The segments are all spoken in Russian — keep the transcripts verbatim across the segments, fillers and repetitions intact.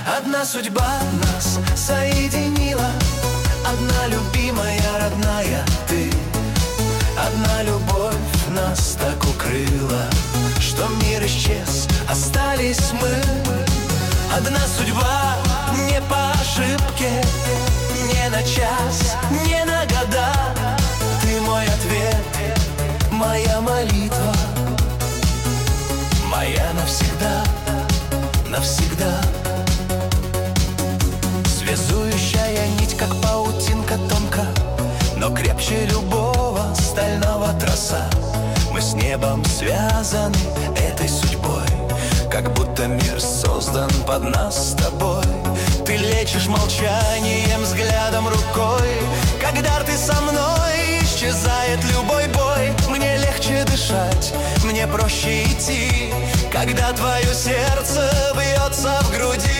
Одна судьба нас соединила, одна любимая, родная ты. Одна любовь нас так укрыла, что мир исчез, остались мы. Одна судьба, не по ошибке, не на час, не на года. Ты мой ответ, моя молитва, моя навсегда, навсегда. Связующая нить, как паутинка тонка, но крепче любого стального троса. Мы с небом связаны этой судьбой, как будто мир создан под нас с тобой. Ты лечишь молчанием, взглядом, рукой. Когда ты со мной, исчезает любой бой. Мне легче дышать, мне проще идти, когда твое сердце бьется в груди.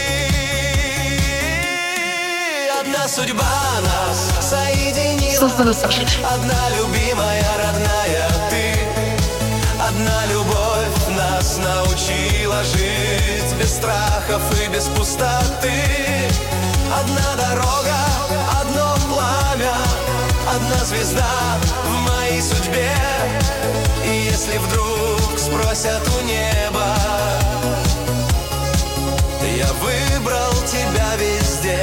Одна судьба нас соединила, одна любимая, родная ты. Одна любовь нас научила жить без страхов и без пустоты. Одна дорога, одно пламя, одна звезда в моей судьбе. И если вдруг спросят у неба, я выбрал тебя везде.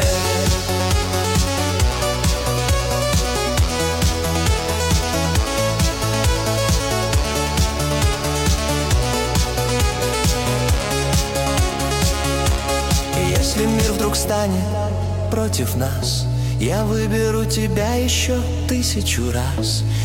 Если мир вдруг станет против нас, я выберу тебя еще тысячу раз.